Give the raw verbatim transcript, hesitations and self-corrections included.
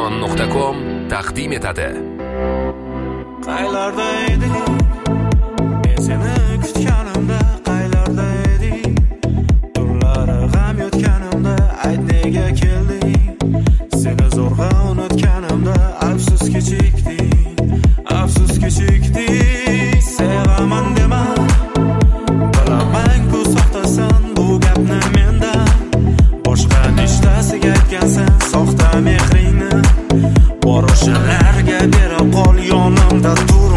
Arzon nuqta com taqdim etadi. Qaylarda eding? Men seni kutganimda qaylarda eding? Tunlari g'am yotganimda ayt nega kelding? Seni zo'rg'a unutganimda afsus kechikding, afsus kechikding. Sevaman dema, bilaman ku soxtasan bu gapni mendan. Boshqa nechtasiga aytgansan soxta mehringni. Bor o'shalarga bera qol yonimda tur.